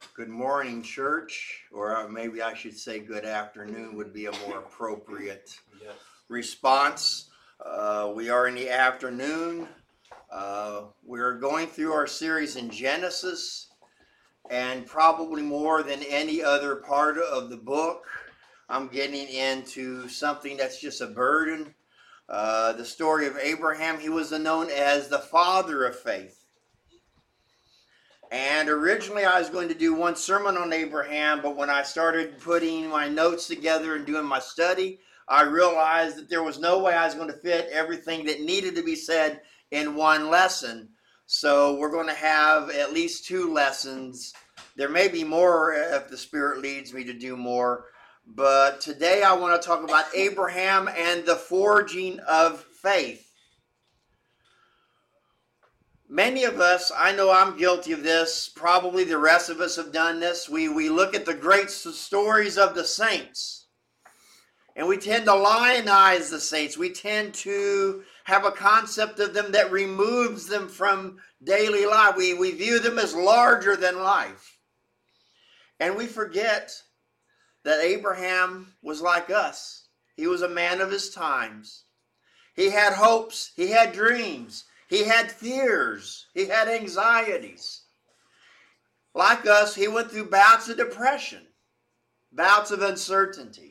Good morning, church, or maybe I should say good afternoon would be a more appropriate response. We are in the afternoon. We're going through our series in Genesis, and probably more than any other part of the book, I'm getting into something that's just a burden. The story of Abraham. He was known as the father of faith. And originally I was going to do one sermon on Abraham, but when I started putting my notes together and doing my study, I realized that there was no way I was going to fit everything that needed to be said in one lesson. So we're going to have at least two lessons. There may be more if the Spirit leads me to do more. But today I want to talk about Abraham and the forging of faith. Many of us, I know I'm guilty of this, probably the rest of us have done this. We look at the great stories of the saints, and we tend to lionize the saints. We tend to have a concept of them that removes them from daily life. We view them as larger than life. And we forget that Abraham was like us. He was a man of his times. He had hopes. He had dreams. He had fears. He had anxieties. Like us, he went through bouts of depression, bouts of uncertainty.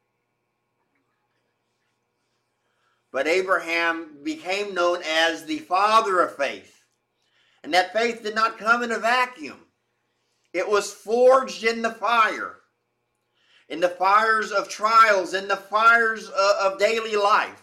But Abraham became known as the father of faith. And that faith did not come in a vacuum. It was forged in the fire, in the fires of trials, in the fires of daily life.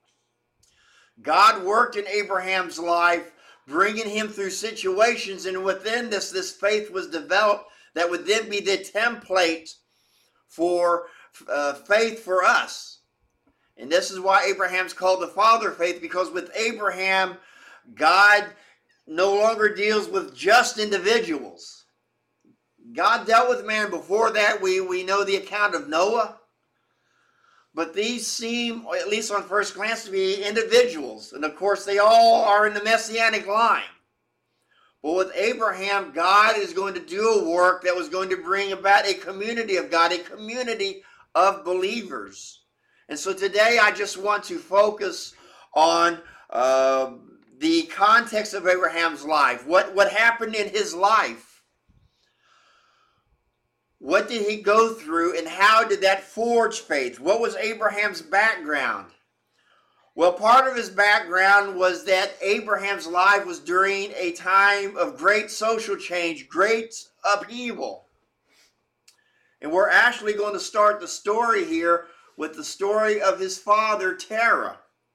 God worked in Abraham's life, bringing him through situations, and within this faith was developed that would then be the template for faith for us. And this is why Abraham's called the father of faith, because with Abraham, God no longer deals with just individuals. God dealt with man before that. We know the account of Noah. But these seem, at least on first glance, to be individuals. And of course, they all are in the messianic line. But with Abraham, God is going to do a work that was going to bring about a community of God, a community of believers. And so today I just want to focus on the context of Abraham's life. What happened in his life? What did he go through, and how did that forge faith? What was Abraham's background? Well, part of his background was that Abraham's life was during a time of great social change, great upheaval. And we're actually going to start the story here with the story of his father, Terah.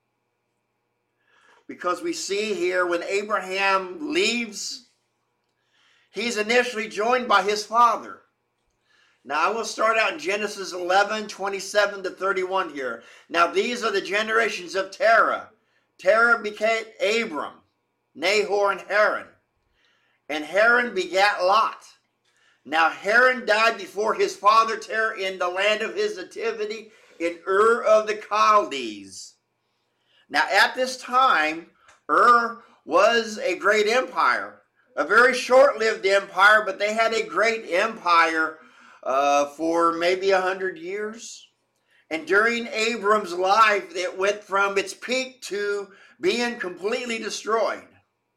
Because we see here when Abraham leaves, he's initially joined by his father. Now, I will start out in Genesis 11, 27 to 31 here. Now, these are the generations of Terah. Terah became Abram, Nahor, and Haran. And Haran begat Lot. Now, Haran died before his father Terah in the land of his nativity in Ur of the Chaldees. Now, at this time, Ur was a great empire. A very short-lived empire, but they had a great empire for maybe 100 years. And during Abram's life, it went from its peak to being completely destroyed.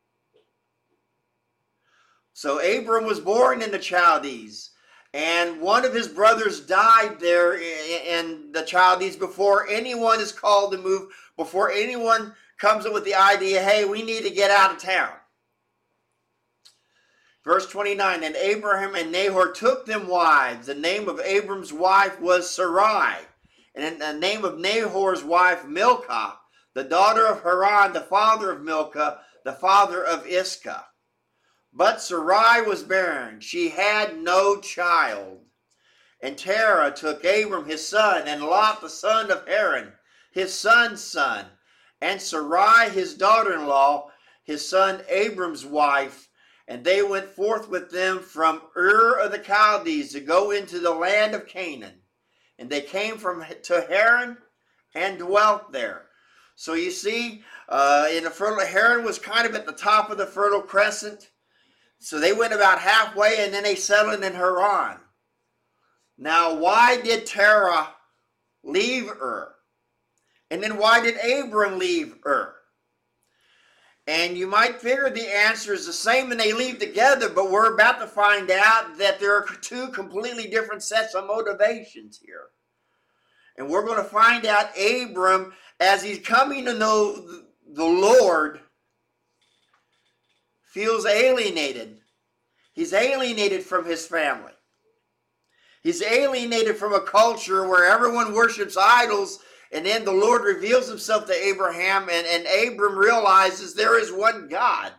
So Abram was born in the Chaldees, and one of his brothers died there in the Chaldees before anyone is called to move, before anyone comes up with the idea, hey, we need to get out of town. Verse 29, and Abraham and Nahor took them wives. The name of Abram's wife was Sarai, and the name of Nahor's wife Milcah, the daughter of Haran, the father of Milcah, the father of Iscah. But Sarai was barren. She had no child. And Terah took Abram his son, and Lot the son of Haran, his son's son, and Sarai his daughter-in-law, his son Abram's wife, and they went forth with them from Ur of the Chaldees to go into the land of Canaan. And they came to Haran and dwelt there. So you see, in the fertile, Haran was kind of at the top of the Fertile Crescent. So they went about halfway, and then they settled in Haran. Now, why did Terah leave Ur? And then why did Abram leave Ur? And you might figure the answer is the same and they leave together, but we're about to find out that there are two completely different sets of motivations here. And we're going to find out Abram, as he's coming to know the Lord, feels alienated. He's alienated from his family. He's alienated from a culture where everyone worships idols, and then the Lord reveals himself to Abraham, and Abram realizes there is one God.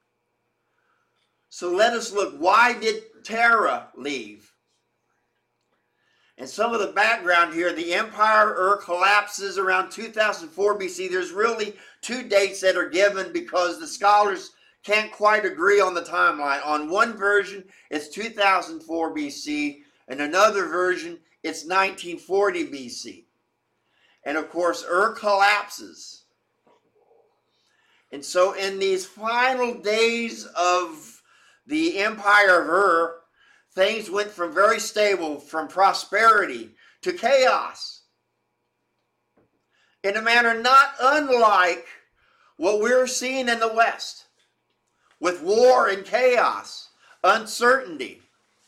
So let us look. Why did Terah leave? And some of the background here, the empire Ur collapses around 2004 BC. There's really two dates that are given because the scholars can't quite agree on the timeline. On one version, it's 2004 BC, and another version, it's 1940 BC. And of course, Ur collapses. And so in these final days of the empire of Ur, things went from very stable, from prosperity to chaos. In a manner not unlike what we're seeing in the West, with war and chaos, uncertainty.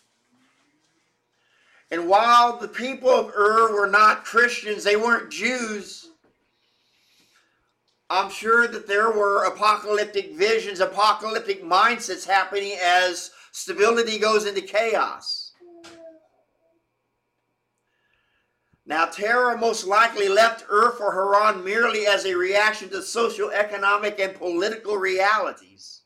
And while the people of Ur were not Christians, they weren't Jews, I'm sure that there were apocalyptic visions, apocalyptic mindsets happening as stability goes into chaos. Now, Terah most likely left Ur for Haran merely as a reaction to social, economic, and political realities.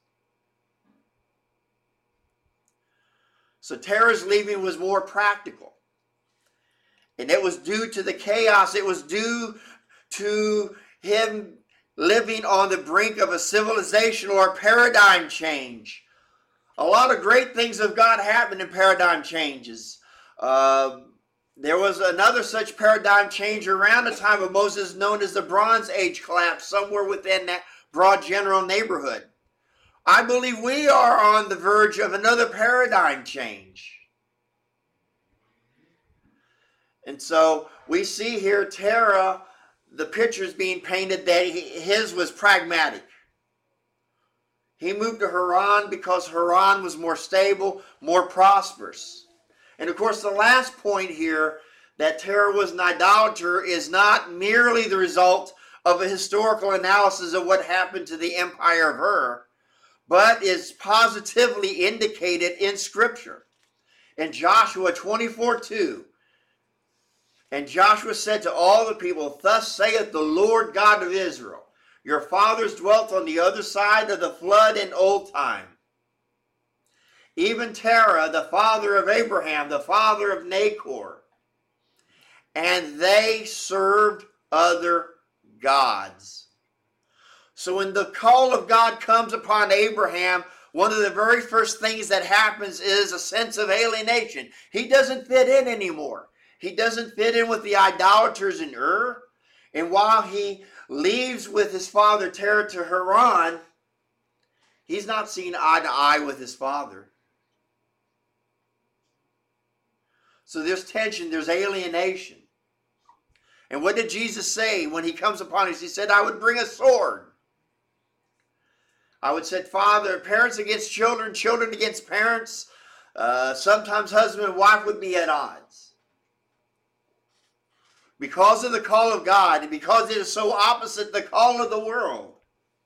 So Terah's leaving was more practical. And it was due to the chaos. It was due to him living on the brink of a civilization or a paradigm change. A lot of great things of God happened in paradigm changes. There was another such paradigm change around the time of Moses known as the Bronze Age collapse, somewhere within that broad general neighborhood. I believe we are on the verge of another paradigm change. And so we see here Terah, the pictures being painted that his was pragmatic. He moved to Haran because Haran was more stable, more prosperous. And of course, the last point here, that Terah was an idolater, is not merely the result of a historical analysis of what happened to the empire of Ur, but is positively indicated in Scripture. In Joshua 24:2, and Joshua said to all the people, "Thus saith the Lord God of Israel, your fathers dwelt on the other side of the flood in old time. Even Terah, the father of Abraham, the father of Nahor, and they served other gods." So when the call of God comes upon Abraham, one of the very first things that happens is a sense of alienation. He doesn't fit in anymore. He doesn't fit in with the idolaters in Ur. And while he leaves with his father Terah to Haran, he's not seen eye to eye with his father. So there's tension, there's alienation. And what did Jesus say when he comes upon us? He said, "I would bring a sword. I would set parents against children, children against parents. Sometimes husband and wife would be at odds." Because of the call of God, and because it is so opposite the call of the world.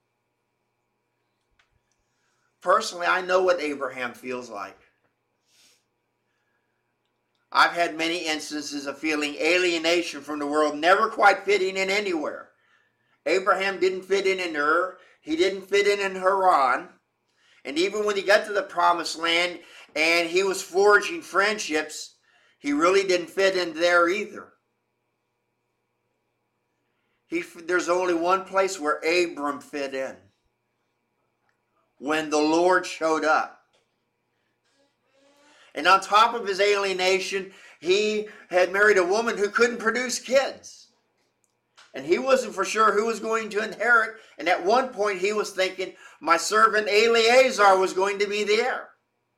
Personally, I know what Abraham feels like. I've had many instances of feeling alienation from the world, never quite fitting in anywhere. Abraham didn't fit in Ur. He didn't fit in Haran. And even when he got to the promised land and he was forging friendships, he really didn't fit in there either. There's only one place where Abram fit in. When the Lord showed up. And on top of his alienation, he had married a woman who couldn't produce kids. And he wasn't for sure who was going to inherit. And at one point he was thinking, my servant Eleazar was going to be the heir.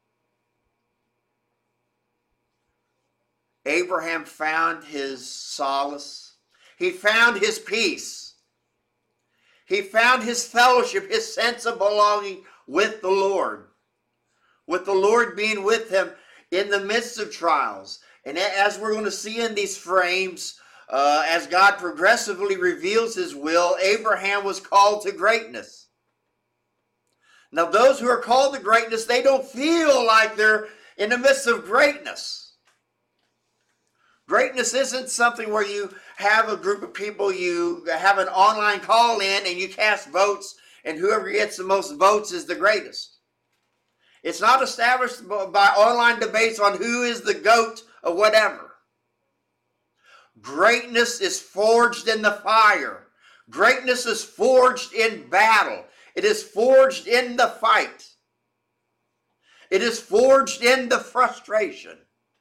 Abraham found his solace. He found his peace. He found his fellowship, his sense of belonging with the Lord being with him in the midst of trials. And as we're going to see in these frames, as God progressively reveals his will, Abraham was called to greatness. Now, those who are called to greatness, they don't feel like they're in the midst of greatness. Greatness isn't something where you have a group of people, you have an online call-in and you cast votes, and whoever gets the most votes is the greatest. It's not established by online debates on who is the GOAT or whatever. Greatness is forged in the fire. Greatness is forged in battle. It is forged in the fight. It is forged in the frustration.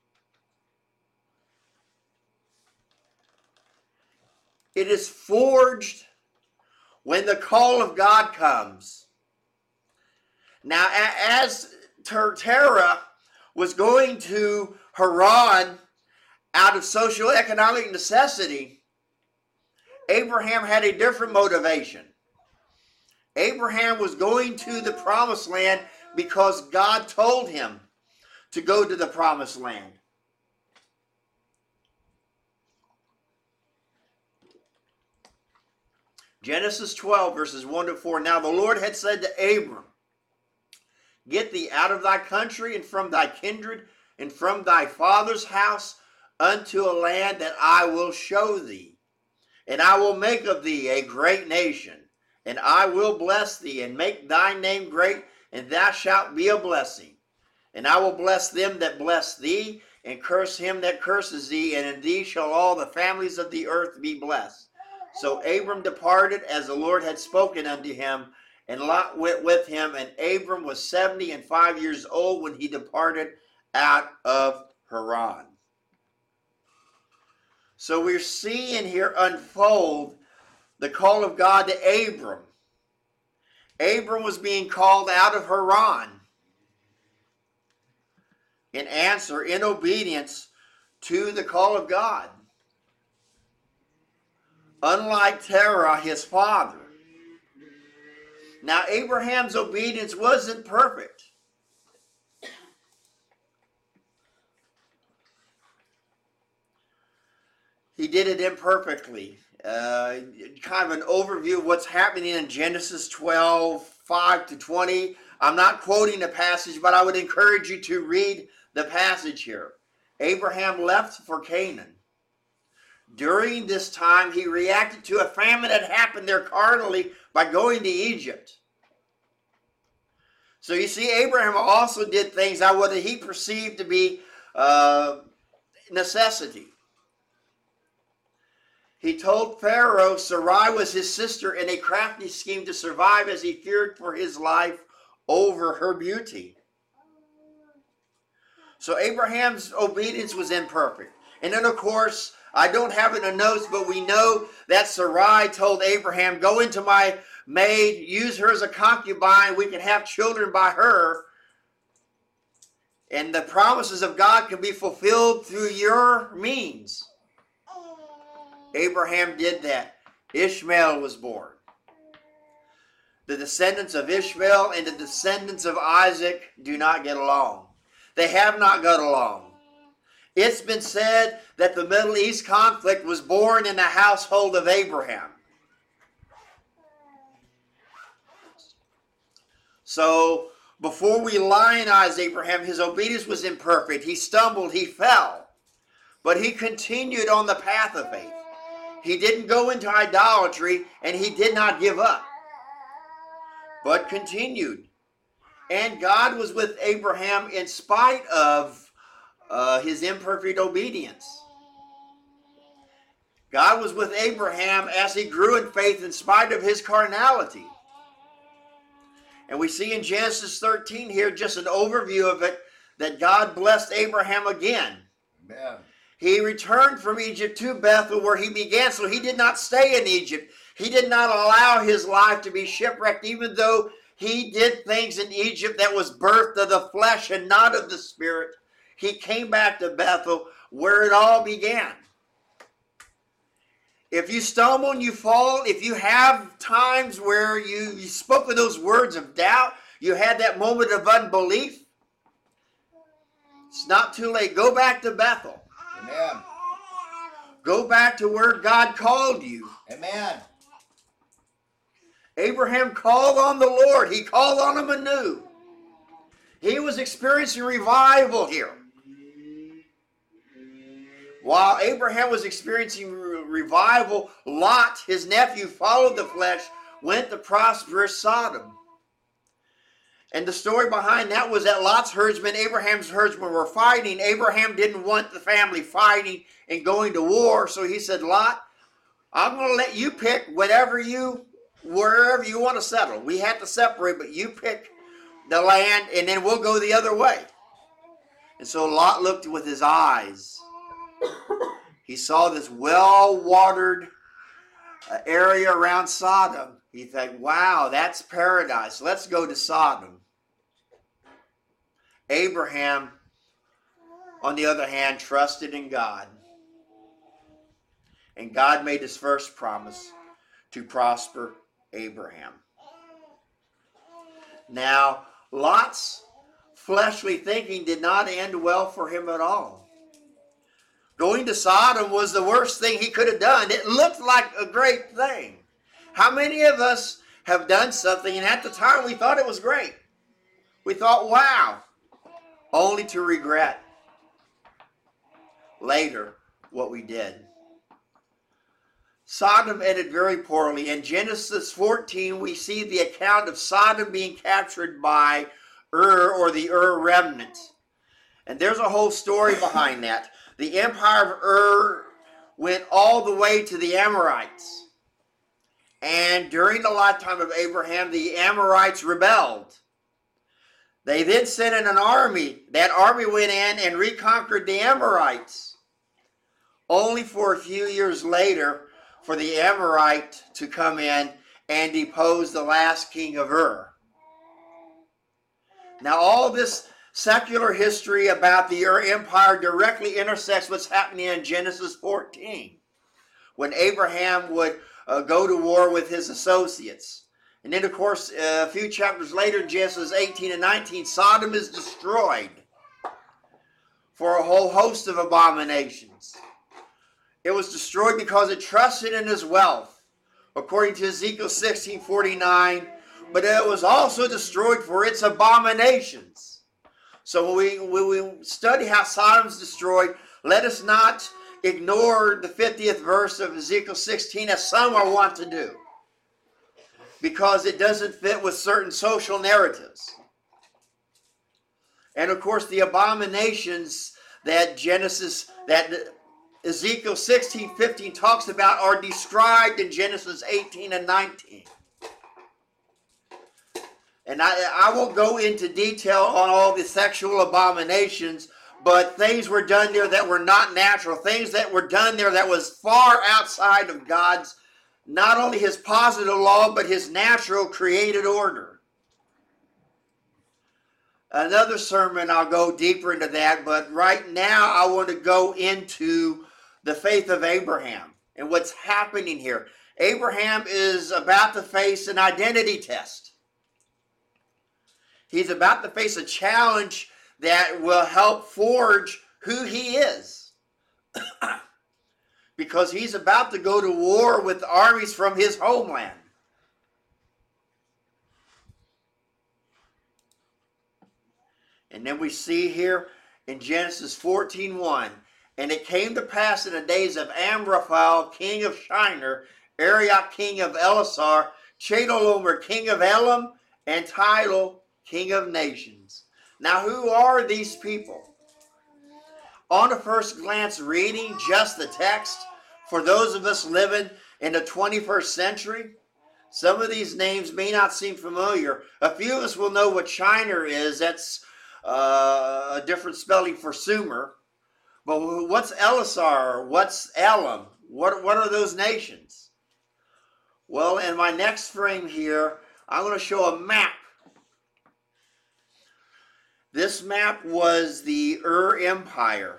It is forged when the call of God comes. Now, as Terah was going to Haran out of socioeconomic necessity, Abraham had a different motivation. Abraham was going to the promised land because God told him to go to the promised land. Genesis 12, verses 1 to 4. Now the Lord had said to Abram, get thee out of thy country and from thy kindred and from thy father's house unto a land that I will show thee. And I will make of thee a great nation, and I will bless thee and make thy name great, and thou shalt be a blessing. And I will bless them that bless thee, and curse him that curses thee, and in thee shall all the families of the earth be blessed. So Abram departed as the Lord had spoken unto him, and Lot went with him, and Abram was 75 years old when he departed out of Haran. So we're seeing here unfold the call of God to Abram. Abram was being called out of Haran in answer, in obedience to the call of God. Unlike Terah, his father. Now, Abraham's obedience wasn't perfect. He did it imperfectly. Kind of an overview of what's happening in Genesis 12, 5 to 20. I'm not quoting the passage, but I would encourage you to read the passage here. Abraham left for Canaan. During this time, he reacted to a famine that happened there carnally by going to Egypt. So you see, Abraham also did things out what he perceived to be necessity. He told Pharaoh Sarai was his sister in a crafty scheme to survive as he feared for his life over her beauty. So Abraham's obedience was imperfect. And then, of course, I don't have it in the notes, but we know that Sarai told Abraham, go into my maid, use her as a concubine, we can have children by her, and the promises of God can be fulfilled through your means. Abraham did that. Ishmael was born. The descendants of Ishmael and the descendants of Isaac do not get along. They have not got along. It's been said that the Middle East conflict was born in the household of Abraham. So, before we lionize Abraham, his obedience was imperfect. He stumbled, he fell. But he continued on the path of faith. He didn't go into idolatry, and he did not give up, but continued. And God was with Abraham in spite of his imperfect obedience. God was with Abraham as he grew in faith in spite of his carnality. And we see in Genesis 13 here just an overview of it, that God blessed Abraham again. Amen. He returned from Egypt to Bethel where he began, so he did not stay in Egypt. He did not allow his life to be shipwrecked, even though he did things in Egypt that was birthed of the flesh and not of the spirit. He came back to Bethel where it all began. If you stumble and you fall, if you have times where you spoke with those words of doubt, you had that moment of unbelief, it's not too late. Go back to Bethel. Amen. Go back to where God called you. Amen. Abraham called on the Lord. He called on him anew. He was experiencing revival here. While Abraham was experiencing revival, Lot, his nephew, followed the flesh, went to prosperous Sodom. And the story behind that was that Lot's herdsmen, Abraham's herdsmen, were fighting. Abraham didn't want the family fighting and going to war, so he said, Lot, I'm going to let you pick wherever you want to settle. We had to separate, but you pick the land, and then we'll go the other way. And so Lot looked with his eyes. He saw this well-watered area around Sodom. He thought, wow, that's paradise. Let's go to Sodom. Abraham, on the other hand, trusted in God. And God made his first promise to prosper Abraham. Now, Lot's fleshly thinking did not end well for him at all. Going to Sodom was the worst thing he could have done. It looked like a great thing. How many of us have done something and at the time we thought it was great? We thought, wow, only to regret later what we did. Sodom ended very poorly. In Genesis 14, we see the account of Sodom being captured by Ur, or the Ur remnant. And there's a whole story behind that. The empire of Ur went all the way to the Amorites. And during the lifetime of Abraham, the Amorites rebelled. They then sent in an army. That army went in and reconquered the Amorites. Only for a few years later for the Amorite to come in and depose the last king of Ur. Now all this secular history about the Ur Empire directly intersects what's happening in Genesis 14, when Abraham would go to war with his associates. And then, of course, a few chapters later, Genesis 18 and 19, Sodom is destroyed for a whole host of abominations. It was destroyed because it trusted in his wealth, according to Ezekiel 16:49, but it was also destroyed for its abominations. So when we study how Sodom's destroyed, let us not ignore the 50th verse of Ezekiel 16 as some are wont to do, because it doesn't fit with certain social narratives. And of course the abominations that Ezekiel 16:15 talks about are described in Genesis 18 and 19. And I won't go into detail on all the sexual abominations, but things were done there that were not natural. Things that were done there that was far outside of God's, not only his positive law, but his natural created order. Another sermon, I'll go deeper into that, but right now I want to go into the faith of Abraham and what's happening here. Abraham is about to face an identity test. He's about to face a challenge that will help forge who he is. Because he's about to go to war with armies from his homeland. And then we see here in Genesis 14:1, and it came to pass in the days of Amraphel, king of Shinar, Arioch, king of Elasar, Chedorlaomer, king of Elam, and Tidal, king of nations. Now, who are these people? On a first glance, reading just the text, for those of us living in the 21st century, some of these names may not seem familiar. A few of us will know what Shinar is. That's a different spelling for Sumer. But what's Elisar? What's Elam? What are those nations? Well, in my next frame here, I'm going to show a map. This map was the Empire.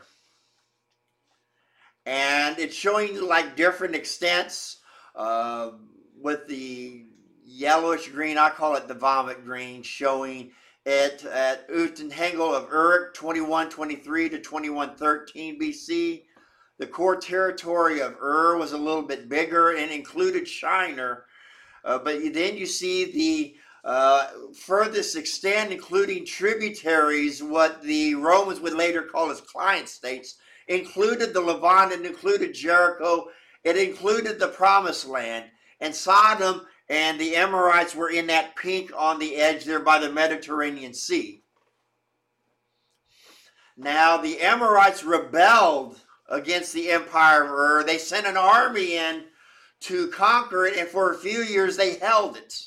And it's showing like different extents with the yellowish green, I call it the vomit green, showing it at Utenhengel of Uruk, 2123 to 2113 BC. The core territory of was a little bit bigger and included Shinar, but then you see the furthest extent, including tributaries, what the Romans would later call as client states, included the Levant, it included Jericho, it included the Promised Land, and Sodom and the Amorites were in that pink on the edge there by the Mediterranean Sea. Now the Amorites rebelled against the empire of Ur. They sent an army in to conquer it, and for a few years they held it.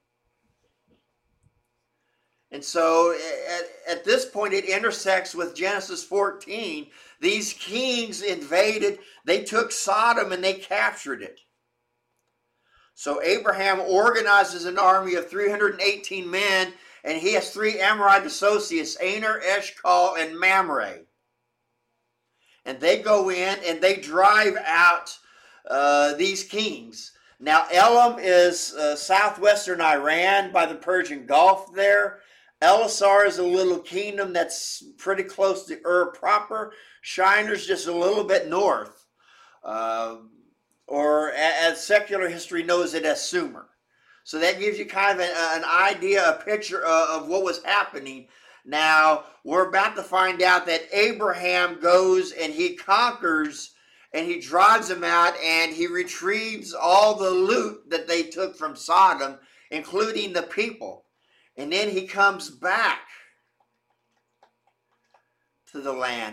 And so at this point it intersects with Genesis 14. These kings invaded, they took Sodom and they captured it. So Abraham organizes an army of 318 men, and he has 3 Amorite associates, Aner, Eshcol, and Mamre. And they go in and they drive out these kings. Now Elam is southwestern Iran by the Persian Gulf there. Elisar is a little kingdom that's pretty close to Ur proper. Shinar's just a little bit north. Or as secular history knows it as Sumer. So that gives you kind of an idea, a picture of what was happening. Now, we're about to find out that Abraham goes and he conquers and he drives them out and he retrieves all the loot that they took from Sodom, including the people. And then he comes back to the land.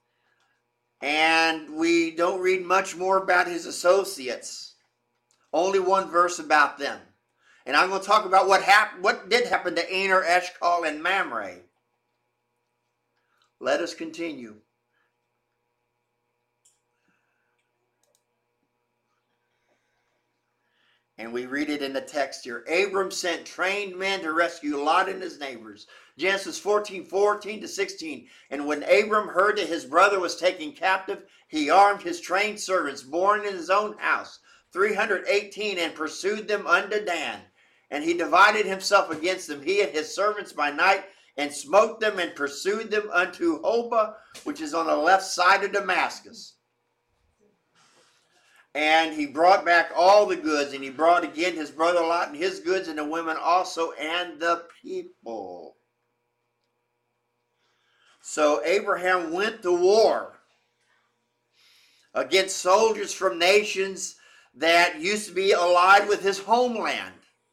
And we don't read much more about his associates. Only one verse about them. And I'm going to talk about what did happen to Aner, Eshcol, and Mamre. Let us continue. And we read it in the text here. Abram sent trained men to rescue Lot and his neighbors. Genesis 14:14 to 16. And when Abram heard that his brother was taken captive, he armed his trained servants, born in his own house, 318, and pursued them unto Dan. And he divided himself against them, he and his servants by night, and smote them and pursued them unto Hobah, which is on the left side of Damascus. And he brought back all the goods, and he brought again his brother Lot and his goods, and the women also, and the people. So Abraham went to war against soldiers from nations that used to be allied with his homeland.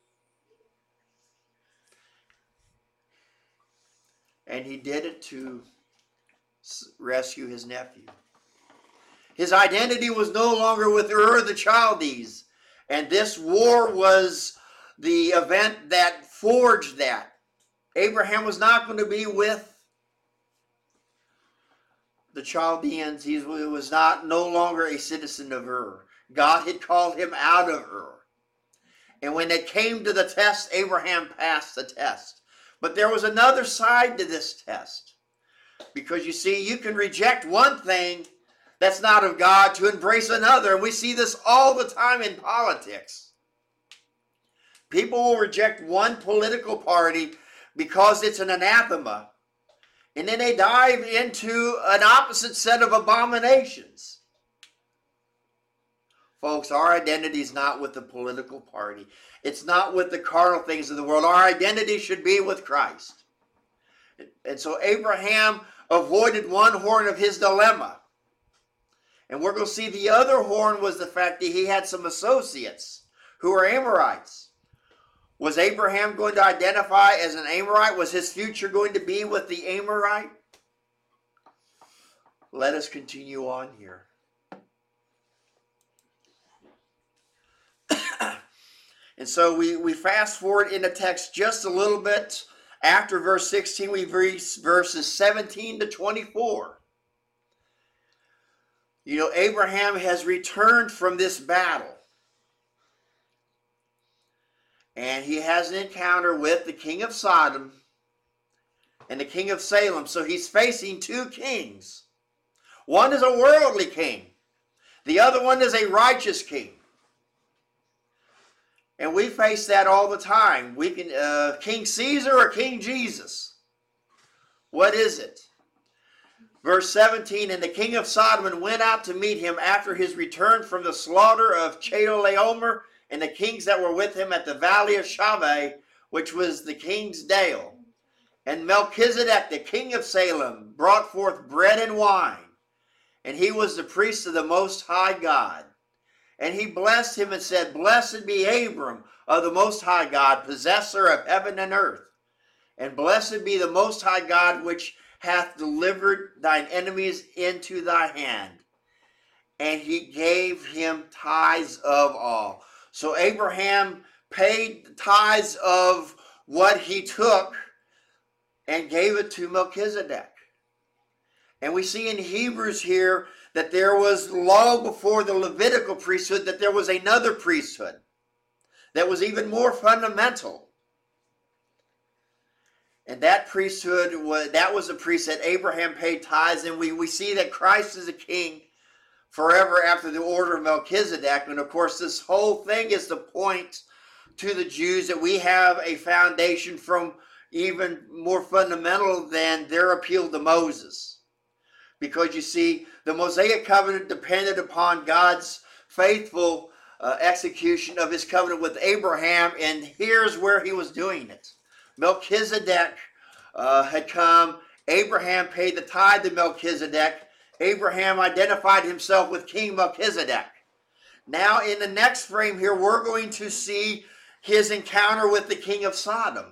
And he did it to rescue his nephew. His identity was no longer with Ur the Chaldees. And this war was the event that forged that. Abraham was not going to be with the Chaldeans. He was no longer a citizen of Ur. God had called him out of Ur. And when it came to the test, Abraham passed the test. But there was another side to this test. Because you see, you can reject one thing that's not of God to embrace another. And we see this all the time in politics. People will reject one political party because it's an anathema. And then they dive into an opposite set of abominations. Folks, our identity is not with the political party. It's not with the carnal things of the world. Our identity should be with Christ. And so Abraham avoided one horn of his dilemma. And we're going to see the other horn was the fact that he had some associates who were Amorites. Was Abraham going to identify as an Amorite? Was his future going to be with the Amorite? Let us continue on here. And so we fast forward in the text just a little bit. After verse 16, we read verses 17 to 24. You know, Abraham has returned from this battle. And he has an encounter with the king of Sodom and the king of Salem. So he's facing two kings. One is a worldly king. The other one is a righteous king. And we face that all the time. We can King Caesar or King Jesus. What is it? Verse 17, and the king of Sodom went out to meet him after his return from the slaughter of Chedorlaomer and the kings that were with him at the valley of Shaveh, which was the king's dale. And Melchizedek, the king of Salem, brought forth bread and wine, and he was the priest of the Most High God. And he blessed him and said, Blessed be Abram of the Most High God, possessor of heaven and earth. And blessed be the Most High God, which hath delivered thine enemies into thy hand. And he gave him tithes of all. So Abraham paid the tithes of what he took and gave it to Melchizedek. And we see in Hebrews here that there was long before the Levitical priesthood that there was another priesthood that was even more fundamental. And that priesthood, was a priest that Abraham paid tithes. And we see that Christ is a king forever after the order of Melchizedek. And of course, this whole thing is to point to the Jews that we have a foundation from even more fundamental than their appeal to Moses. Because you see, the Mosaic covenant depended upon God's faithful execution of his covenant with Abraham. And here's where he was doing it. Melchizedek had come. Abraham paid the tithe to Melchizedek. Abraham identified himself with King Melchizedek. Now in the next frame here, we're going to see his encounter with the king of Sodom.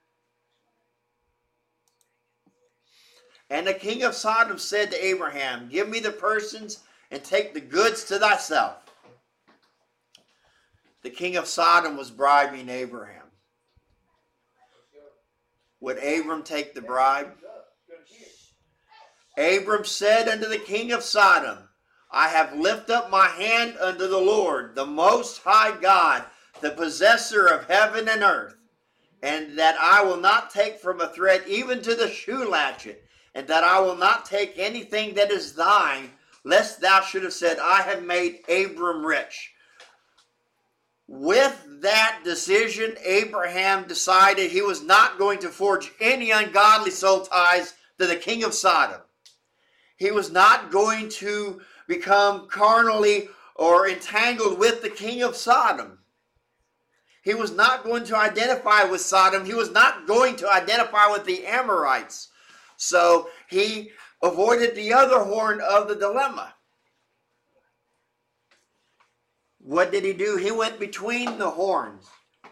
And the king of Sodom said to Abraham, Give me the persons and take the goods to thyself. The king of Sodom was bribing Abraham. Would Abram take the bribe? Abram said unto the king of Sodom, I have lifted up my hand unto the Lord, the Most High God, the possessor of heaven and earth, and that I will not take from a thread even to the shoe latchet, and that I will not take anything that is thine, lest thou should have said, I have made Abram rich. With that decision, Abraham decided he was not going to forge any ungodly soul ties to the king of Sodom. He was not going to become carnally or entangled with the king of Sodom. He was not going to identify with Sodom. He was not going to identify with the Amorites. So he avoided the other horn of the dilemma. What did he do? He went between the horns.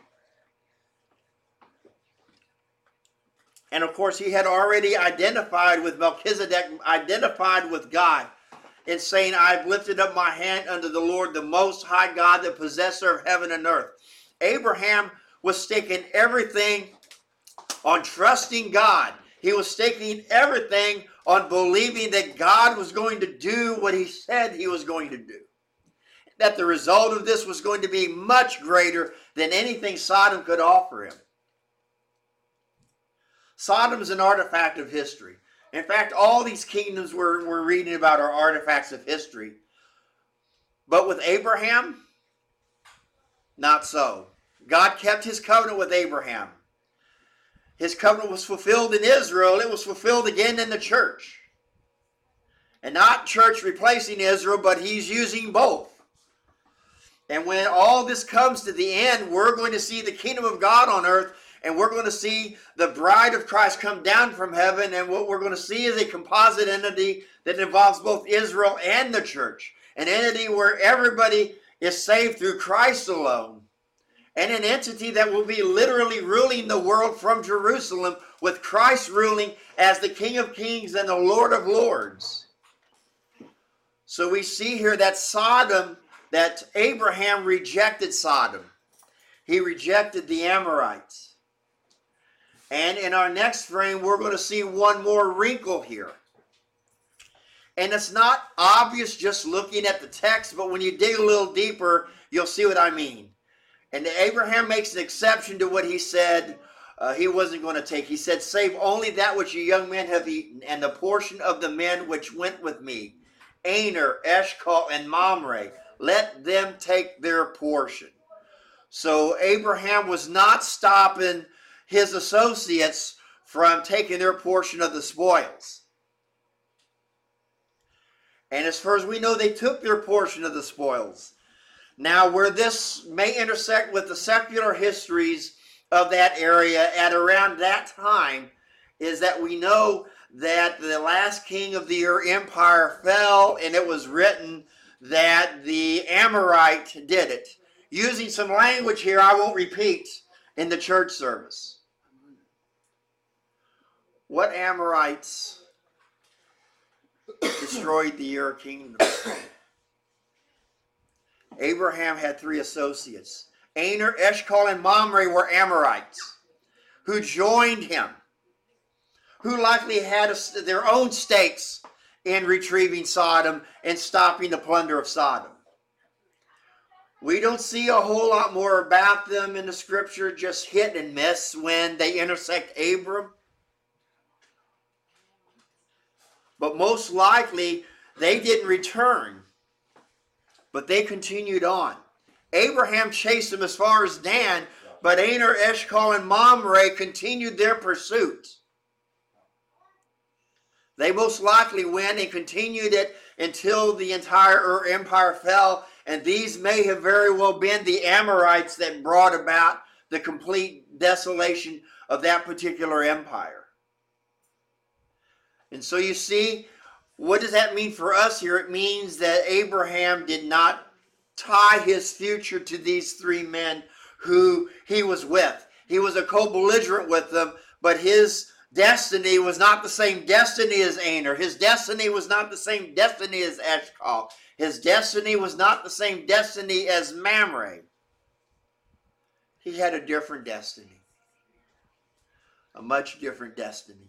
And of course, he had already identified with Melchizedek, identified with God, in saying, I've lifted up my hand unto the Lord, the Most High God, the possessor of heaven and earth. Abraham was staking everything on trusting God. He was staking everything on believing that God was going to do what he said he was going to do. That the result of this was going to be much greater than anything Sodom could offer him. Sodom is an artifact of history. In fact, all these kingdoms we're reading about are artifacts of history. But with Abraham, not so. God kept his covenant with Abraham. His covenant was fulfilled in Israel. It was fulfilled again in the church. And not church replacing Israel, but he's using both. And when all this comes to the end, we're going to see the kingdom of God on earth, and we're going to see the bride of Christ come down from heaven, and what we're going to see is a composite entity that involves both Israel and the church. An entity where everybody is saved through Christ alone. And an entity that will be literally ruling the world from Jerusalem, with Christ ruling as the King of Kings and the Lord of Lords. So we see here that Sodom, that Abraham rejected Sodom. He rejected the Amorites. And in our next frame, we're going to see one more wrinkle here. And it's not obvious just looking at the text, but when you dig a little deeper, you'll see what I mean. And Abraham makes an exception to what he said he wasn't going to take. He said, save only that which you young men have eaten, and the portion of the men which went with me, Aner, Eshcol, and Mamre, let them take their portion. So Abraham was not stopping his associates from taking their portion of the spoils. And as far as we know, they took their portion of the spoils. Now, where this may intersect with the secular histories of that area at around that time is that we know that the last king of the Ur Empire fell, and it was written that the Amorite did it. Using some language here I won't repeat in the church service. What Amorites destroyed the Ur kingdom? Abraham had 3 associates. Aner, Eshcol, and Mamre were Amorites who joined him, who likely had their own stakes in retrieving Sodom and stopping the plunder of Sodom. We don't see a whole lot more about them in the scripture, just hit and miss when they intersect Abram. But most likely, they didn't return, but they continued on. Abraham chased them as far as Dan, but Aner, Eshcol, and Mamre continued their pursuit. They most likely went and continued it until the entire Ur Empire fell, and these may have very well been the Amorites that brought about the complete desolation of that particular empire. And so you see, what does that mean for us here? It means that Abraham did not tie his future to these 3 men who he was with. He was a co-belligerent with them, but his destiny was not the same destiny as Aner. His destiny was not the same destiny as Eshcol. His destiny was not the same destiny as Mamre. He had a different destiny. A much different destiny.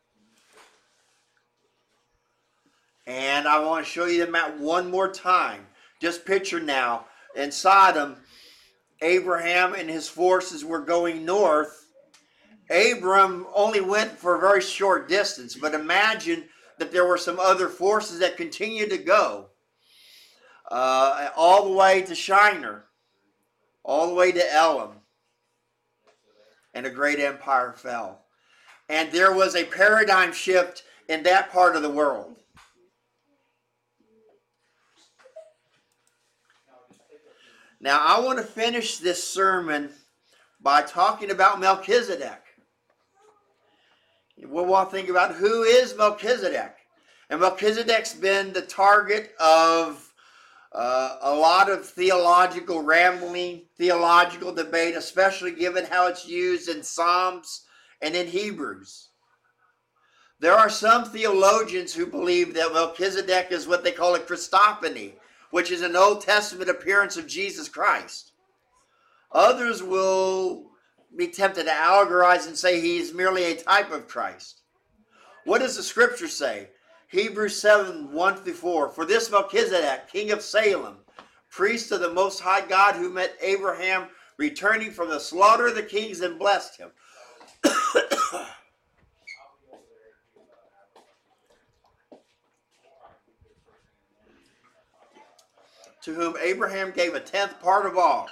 And I want to show you the map one more time. Just picture now, in Sodom, Abraham and his forces were going north. Abram only went for a very short distance, but imagine that there were some other forces that continued to go all the way to Shinar, all the way to Elam, and a great empire fell. And there was a paradigm shift in that part of the world. Now, I want to finish this sermon by talking about Melchizedek. We'll want to think about who is Melchizedek. And Melchizedek's been the target of a lot of theological rambling, theological debate, especially given how it's used in Psalms and in Hebrews. There are some theologians who believe that Melchizedek is what they call a Christophany, which is an Old Testament appearance of Jesus Christ. Others will be tempted to allegorize and say he's merely a type of Christ. What does the scripture say? Hebrews 7, 1-4. For this Melchizedek, king of Salem, priest of the Most High God, who met Abraham returning from the slaughter of the kings and blessed him. To whom Abraham gave a 10th part of all.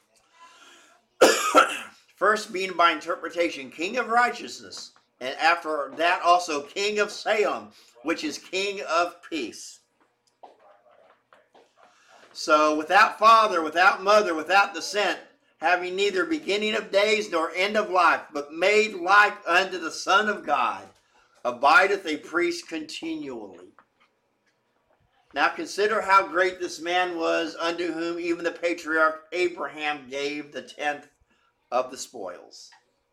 First being by interpretation king of righteousness, and after that also king of Salem, which is king of peace. So without father, without mother, without descent, having neither beginning of days nor end of life, but made like unto the Son of God, abideth a priest continually. Now consider how great this man was, unto whom even the patriarch Abraham gave the 10th of the spoils.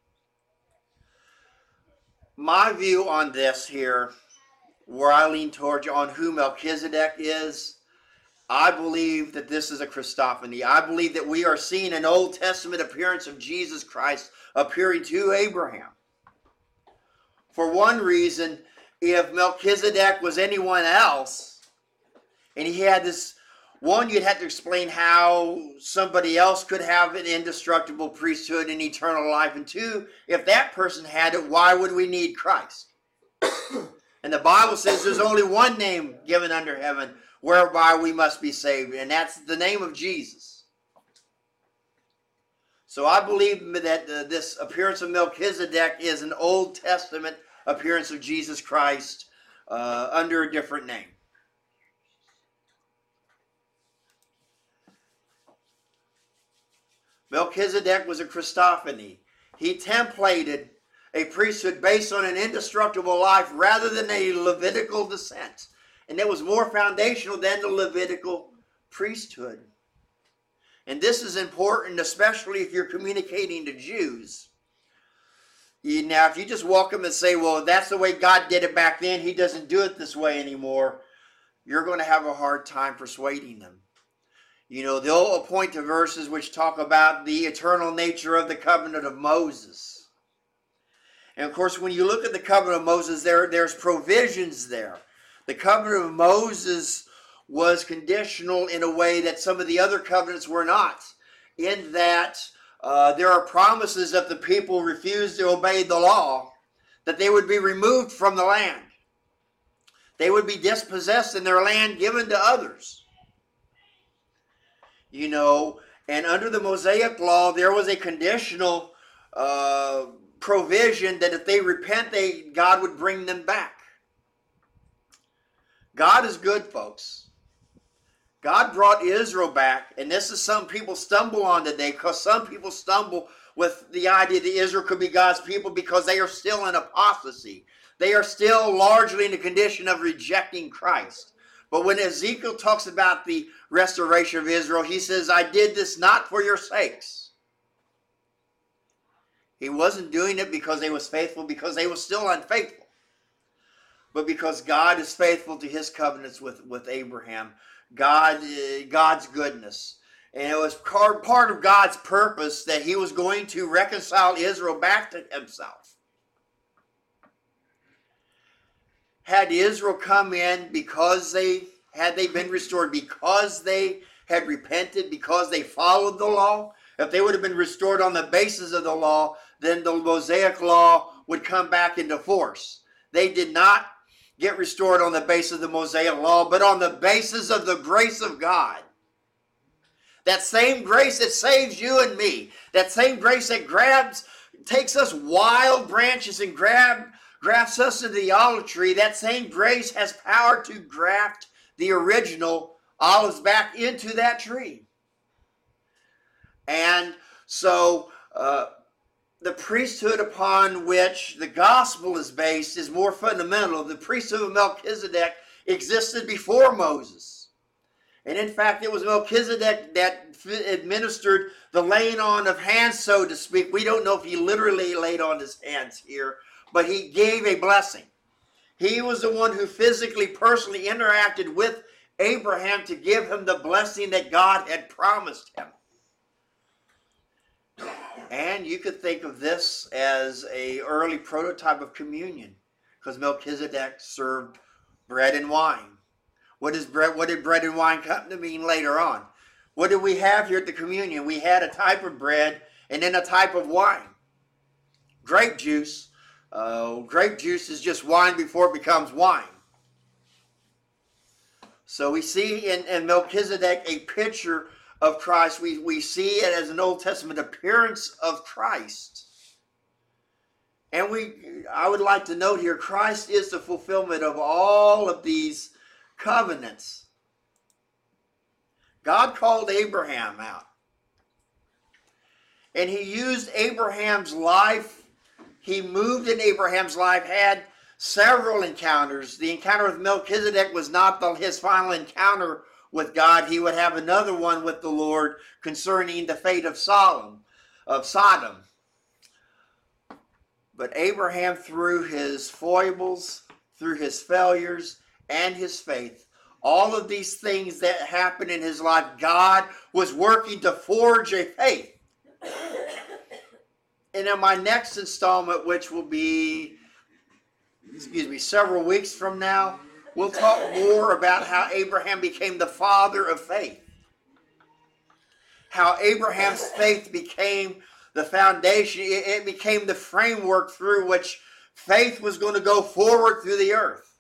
My view on this here, where I lean towards on who Melchizedek is, I believe that this is a Christophany. I believe that we are seeing an Old Testament appearance of Jesus Christ appearing to Abraham. For one reason, if Melchizedek was anyone else, and he had this, one, you'd have to explain how somebody else could have an indestructible priesthood and eternal life. And two, if that person had it, why would we need Christ? And the Bible says there's only one name given under heaven whereby we must be saved, and that's the name of Jesus. So I believe that this appearance of Melchizedek is an Old Testament appearance of Jesus Christ under a different name. Melchizedek was a Christophany. He templated a priesthood based on an indestructible life rather than a Levitical descent. And it was more foundational than the Levitical priesthood. And this is important, especially if you're communicating to Jews. Now, if you just walk them and say, well, that's the way God did it back then, he doesn't do it this way anymore, you're going to have a hard time persuading them. You know, they'll point to verses which talk about the eternal nature of the covenant of Moses. And of course, when you look at the covenant of Moses, there's provisions there. The covenant of Moses was conditional in a way that some of the other covenants were not, in that there are promises that the people refused to obey the law, that they would be removed from the land. They would be dispossessed and their land given to others. You know, and under the Mosaic law, there was a conditional provision that if they repent, God would bring them back. God is good, folks. God brought Israel back, and this is something people stumble on today, because some people stumble with the idea that Israel could be God's people because they are still in apostasy. They are still largely in the condition of rejecting Christ. But when Ezekiel talks about the restoration of Israel, he says, I did this not for your sakes. He wasn't doing it because they was faithful, because they were still unfaithful. But because God is faithful to his covenants with Abraham. God's goodness. And it was part of God's purpose that he was going to reconcile Israel back to himself. Had Israel come in because had they been restored, because they had repented, because they followed the law, if they would have been restored on the basis of the law, then the Mosaic law would come back into force. They did not get restored on the basis of the Mosaic law, but on the basis of the grace of God. That same grace that saves you and me, that same grace that takes us wild branches and grafts us into the olive tree, that same grace has power to graft the original olives back into that tree. And so the priesthood upon which the gospel is based is more fundamental. The priesthood of Melchizedek existed before Moses. And in fact, it was Melchizedek that administered the laying on of hands, so to speak. We don't know if he literally laid on his hands here, but he gave a blessing. He was the one who physically, personally interacted with Abraham to give him the blessing that God had promised him. And you could think of this as an early prototype of communion, because Melchizedek served bread and wine. What did bread and wine come to mean later on? What did we have here at the communion? We had a type of bread and then a type of wine. Grape juice. Grape juice is just wine before it becomes wine. So we see in Melchizedek a picture of Christ. We see it as an Old Testament appearance of Christ. And I would like to note here, Christ is the fulfillment of all of these covenants. God called Abraham out. And he used Abraham's life. He moved in Abraham's life, had several encounters. The encounter with Melchizedek was not his final encounter with God. He would have another one with the Lord concerning the fate of Sodom. But Abraham, through his foibles, through his failures, and his faith, all of these things that happened in his life, God was working to forge a faith. And in my next installment, which will be several weeks from now, we'll talk more about how Abraham became the father of faith. How Abraham's faith became the foundation. It became the framework through which faith was going to go forward through the earth.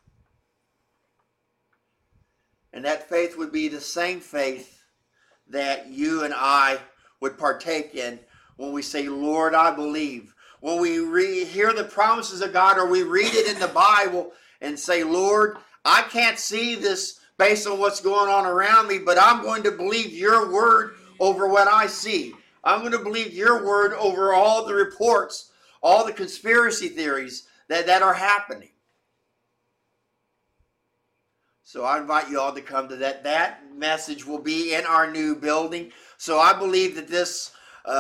And that faith would be the same faith that you and I would partake in when we say, Lord, I believe. When we hear the promises of God, or we read it in the Bible and say, Lord, I can't see this based on what's going on around me, but I'm going to believe your word over what I see. I'm going to believe your word over all the reports, all the conspiracy theories that are happening. So I invite you all to come to that. That message will be in our new building. So I believe that this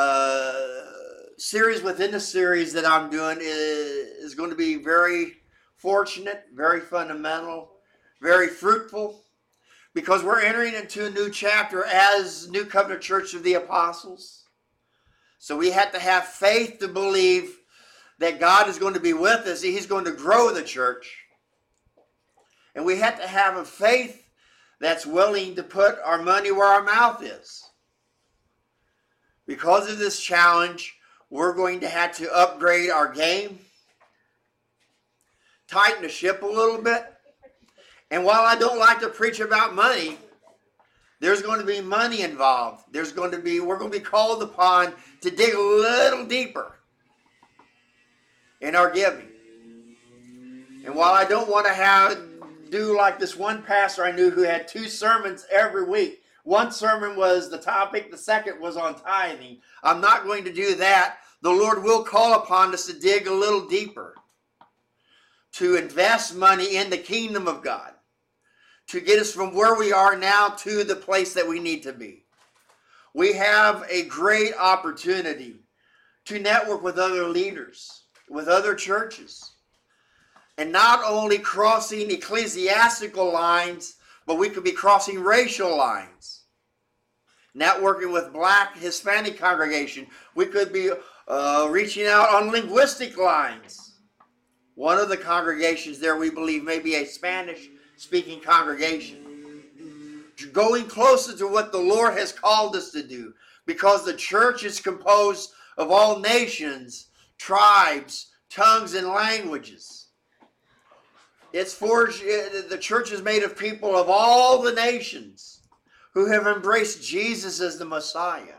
series within the series that I'm doing is going to be very fortunate, very fundamental, very fruitful, because we're entering into a new chapter as New Covenant Church of the Apostles. So we have to have faith to believe that God is going to be with us. He's going to grow the church. And we have to have a faith that's willing to put our money where our mouth is. Because of this challenge, we're going to have to upgrade our game, tighten the ship a little bit. And while I don't like to preach about money, there's going to be money involved. We're going to be called upon to dig a little deeper in our giving. And while I don't want to do like this one pastor I knew who had 2 sermons every week. One sermon was the topic, the second was on tithing. I'm not going to do that. The Lord will call upon us to dig a little deeper, to invest money in the kingdom of God, to get us from where we are now to the place that we need to be. We have a great opportunity to network with other leaders, with other churches. And not only crossing ecclesiastical lines, but we could be crossing racial lines. Networking with Black, Hispanic congregation. We could be reaching out on linguistic lines. One of the congregations there, we believe, may be a Spanish-speaking congregation. Going closer to what the Lord has called us to do. Because the church is composed of all nations, tribes, tongues, and languages. The church is made of people of all the nations who have embraced Jesus as the Messiah.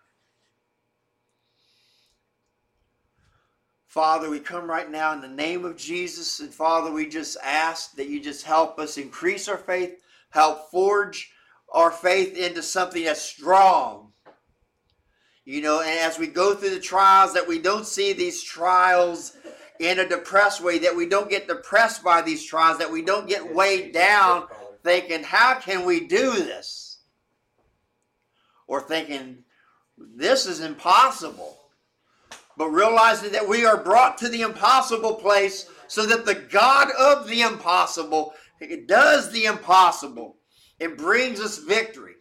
Father, we come right now in the name of Jesus. And Father, we just ask that you just help us increase our faith, help forge our faith into something that's strong. And as we go through the trials, that we don't see these trials in a depressed way, that we don't get depressed by these trials, that we don't get weighed down thinking, how can we do this? Or thinking, this is impossible. But realizing that we are brought to the impossible place so that the God of the impossible does the impossible and brings us victory.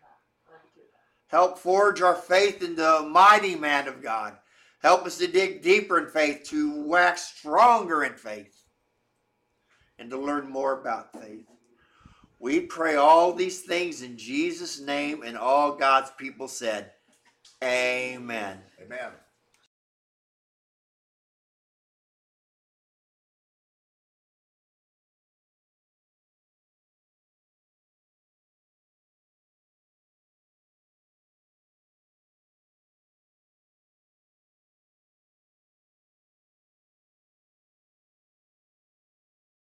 Help forge our faith in the mighty man of God. Help us to dig deeper in faith, to wax stronger in faith, and to learn more about faith. We pray all these things in Jesus' name, and all God's people said, Amen. Amen.